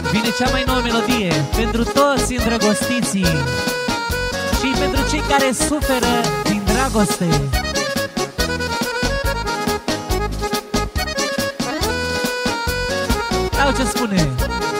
Vine cea mai nouă melodie pentru toți îndrăgostiții și pentru cei care suferă din dragoste. Au ce spune.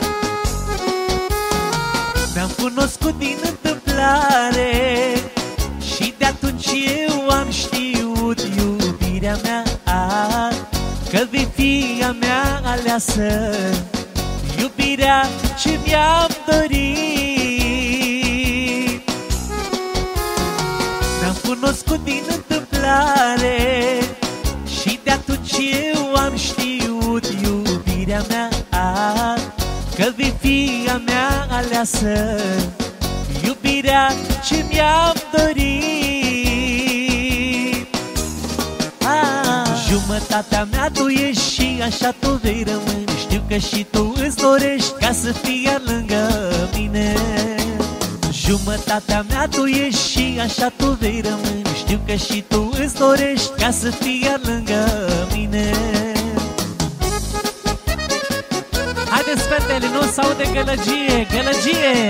Ne-am cunoscut din întâmplare și de atunci eu am știut, iubirea mea, că vei fi a mea aleasă, iubirea ce mi-am dorit. Ne-am cunoscut din întâmplare și de atunci eu am știut, iubirea mea, că vei fi a mea aleasă, iubirea ce mi-am dorit. Jumătatea mea tu ești și așa tu vei rămâne. Știu că și tu îți dorești ca să fii iar lângă mine. Jumătatea mea tu ești și așa tu vei rămâne. Știu că și tu îți dorești ca să fii iar lângă mine. Haideți, fetele, nu s-aude gălăgie, gălăgie!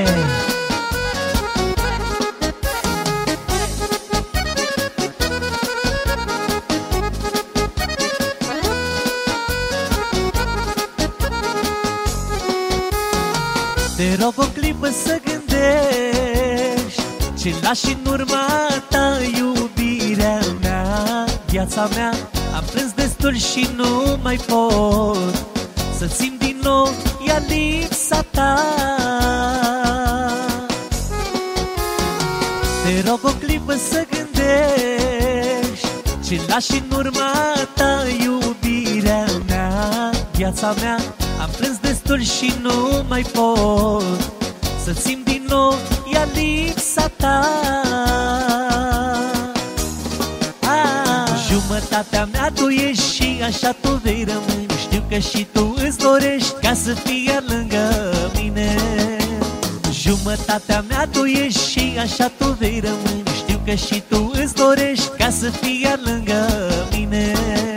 Te rog o clipă să gândești ce lași în urma ta, iubirea mea, viața mea. Am plâns destul și nu mai pot să simt din nou ea lipsa ta. Te rog o clipă să gândești ce lași în urma ta, iubirea mea, viața mea. Am plâns destul și nu mai pot să simt din nou ea lipsa ta. Jumătatea mea tu ești și așa tu vei rămâne. Știu că și tu îți dorești ca să fii iar lângă mine. Jumătatea mea tu ești și așa tu vei rămâne. Știu că și tu îți dorești ca să fii iar lângă mine.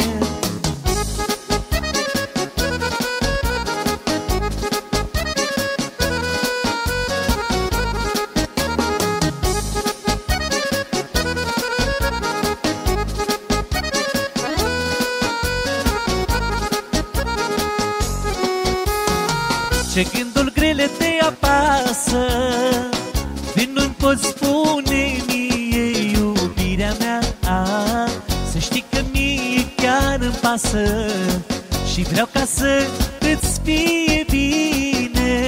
Ce gânduri grele te apasă, de nu-mi poți spune mie, iubirea mea. Să știi că mie chiar îmi pasă și vreau ca să îți fie bine.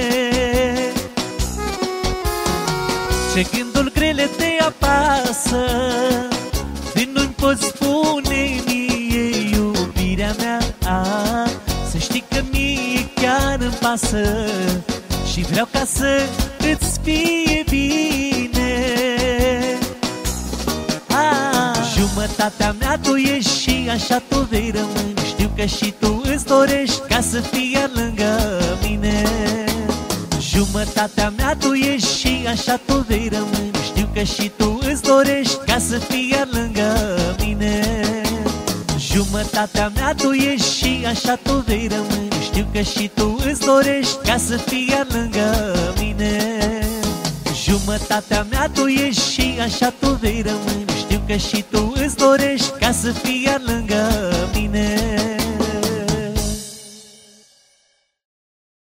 Ce gânduri grele te apasă, de nu-mi poți spune mie, iubirea mea. Să știi că mie chiar îmi pasă și vreau ca să îți fie bine. Jumătatea mea tu ești și așa tu vei rămâne. Știu că și tu îți dorești ca să fii iar lângă mine. Jumătatea mea tu ești și așa tu vei rămâne. Știu că și tu îți dorești ca să fii iar lângă mine. Jumătatea mea tu ești și așa tu vei rămâne. Știu că și tu îți dorești ca să fii iar lângă mine. Jumătatea mea tu ești și așa tu vei rămâne. Știu că și tu îți dorești ca să fii iar lângă mine.